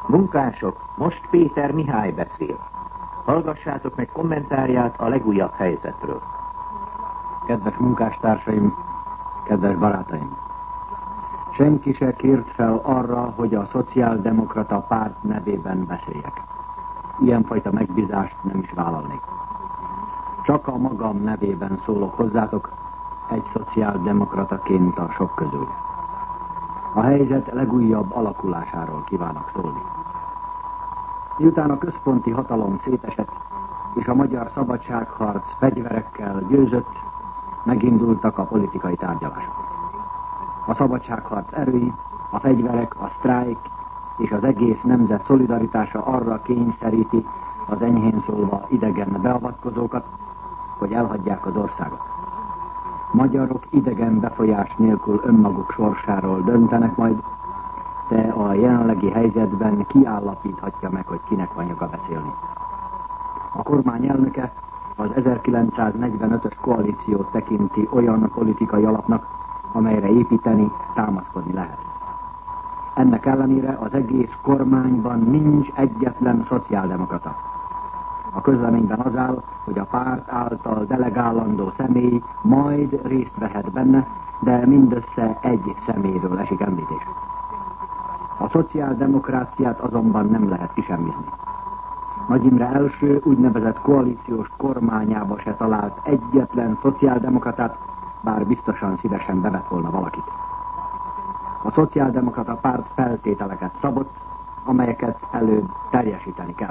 Munkások, most Péter Mihály beszél. Hallgassátok meg kommentárját a legújabb helyzetről. Kedves munkástársaim, kedves barátaim! Senki se kért fel arra, hogy a szociáldemokrata párt nevében beszéljek. Ilyenfajta megbízást nem is vállalnék. Csak a magam nevében szólok hozzátok, egy szociáldemokrataként a sok közül. A helyzet legújabb alakulásáról kívánok szólni. Miután a központi hatalom szétesett, és a magyar szabadságharc fegyverekkel győzött, megindultak a politikai tárgyalások. A szabadságharc erői, a fegyverek, a sztrájk és az egész nemzet szolidaritása arra kényszeríti az enyhén szólva idegen beavatkozókat, hogy elhagyják az országot. Magyarok idegen befolyás nélkül önmaguk sorsáról döntenek majd, de a jelenlegi helyzetben kiállapíthatja meg, hogy kinek van joga beszélni. A kormány elnöke az 1945-ös koalíciót tekinti olyan politikai alapnak, amelyre építeni, támaszkodni lehet. Ennek ellenére az egész kormányban nincs egyetlen szociáldemokrata. A közleményben az áll, hogy a párt által delegálandó személy majd részt vehet benne, de mindössze egy személyről esik említés. A szociáldemokráciát azonban nem lehet kisemmizni. Nagy Imre első úgynevezett koalíciós kormányába se talált egyetlen szociáldemokratát, bár biztosan szívesen bevett volna valakit. A szociáldemokrata párt feltételeket szabott, amelyeket előbb teljesíteni kell.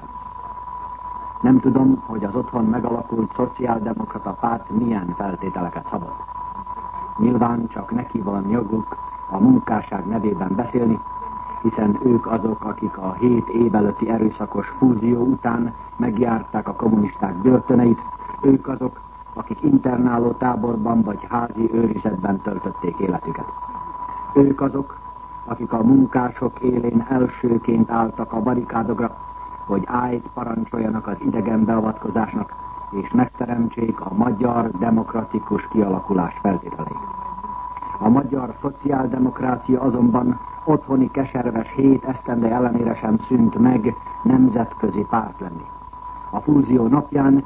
Nem tudom, hogy az otthon megalakult szociáldemokrata párt milyen feltételeket szabott. Nyilván csak neki van joguk a munkásság nevében beszélni, hiszen ők azok, akik a 7 év előtti erőszakos fúzió után megjárták a kommunisták börtöneit, ők azok, akik internáló táborban vagy házi őrizetben töltötték életüket. Ők azok, akik a munkások élén elsőként álltak a barikádokra, hogy álljt parancsoljanak az idegen beavatkozásnak, és megteremtsék a magyar demokratikus kialakulás feltételeit. A magyar szociáldemokrácia azonban otthoni keserves 7 esztende ellenére sem szűnt meg nemzetközi párt lenni. A fúzió napján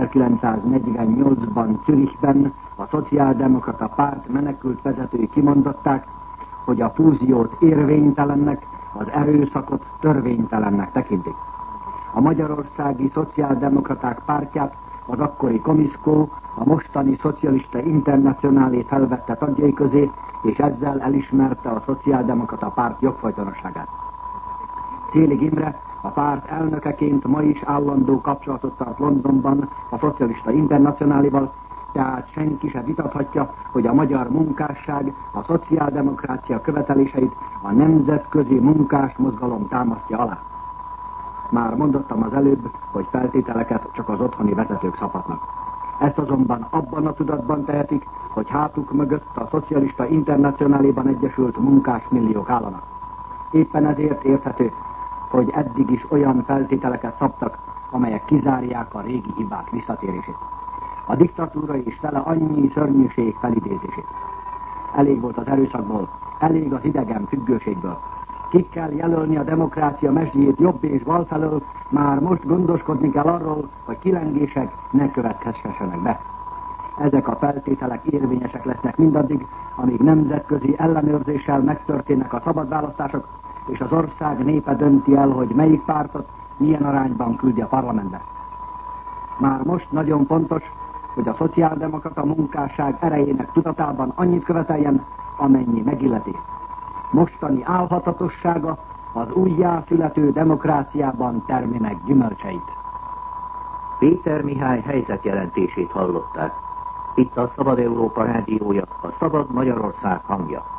1948-ban Zürichben a szociáldemokrata párt menekült vezetői kimondották, hogy a fúziót érvénytelennek, az erőszakot törvénytelennek tekintik. A magyarországi szociáldemokraták pártját az akkori Komiszkó a mostani szocialista internacionálé felvette tagjai közé, és ezzel elismerte a szociáldemokrata párt jogfolytonosságát. Szélig Imre a párt elnökeként ma is állandó kapcsolatot tart Londonban a szocialista internacionálival, tehát senki se vitathatja, hogy a magyar munkásság a szociáldemokrácia követeléseit a nemzetközi munkásmozgalom támasztja alá. Már mondottam az előbb, hogy feltételeket csak az otthoni vezetők szabhatnak. Ezt azonban abban a tudatban tehetik, hogy hátuk mögött a szocialista internacionáléban egyesült munkásmilliók állanak. Éppen ezért érthető, hogy eddig is olyan feltételeket szabtak, amelyek kizárják a régi hibák visszatérését. A diktatúra is vele annyi szörnyűség felidézését. Elég volt az erőszakból, elég az idegen függőségből. Ki kell jelölni a demokrácia mesdjét jobb és bal felől, már most gondoskodni kell arról, hogy kilengések ne következhessenek be. Ezek a feltételek érvényesek lesznek mindaddig, amíg nemzetközi ellenőrzéssel megtörténnek a szabad választások, és az ország népe dönti el, hogy melyik pártot milyen arányban küldi a parlamentbe. Már most nagyon fontos, hogy a szociáldemokrata munkásság erejének tudatában annyit követeljen, amennyi megilleti. Mostani álhatatossága az újjászülető demokráciában termi meg gyümölcseit. Péter Mihály helyzetjelentését hallották. Itt a Szabad Európa rádiója, a Szabad Magyarország hangja.